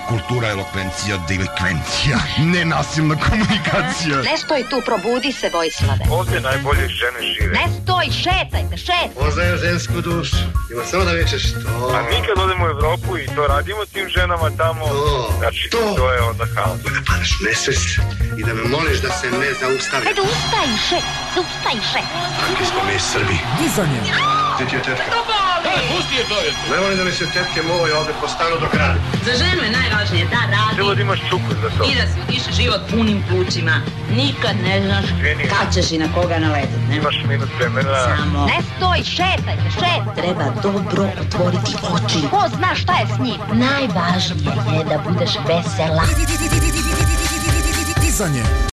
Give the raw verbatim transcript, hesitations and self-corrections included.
Kultura, elokvencija, delikvencija, nenasilna komunikacija. Ne stoj tu, probudi se, Vojislave. Ovdje najbolje žene žive. Ne stoj, šetajte, šetajte. Poznajem žensku dušu. Ima samo da vičeš to. A mi kad odemo u Evropu i to radimo tim ženama tamo, to, znači to, to je onda haos. Da padaš u nesvest i da me moliš da se ne zaustavlja. Ajde, ustajiše, ustajiše. Kakvi smo mi Srbi. Dizanje. Gdje ti je tetka? Daj, pusti je to je. Ne volim da mi se tetke moje ovde po stanu do kraja. Za ženu je najvažnije da radi. Treba da imaš čuku za to. I da se udiše život punim plućima. Nikad ne znaš kad ćeš i na koga naletiti, ne? Imaš minut vremena. Samo Ne stoj, šetajte, šetajte. treba dobro otvoriti oči. Ko zna šta je s njim? Najvažnije je da budeš vesela. Dizanje.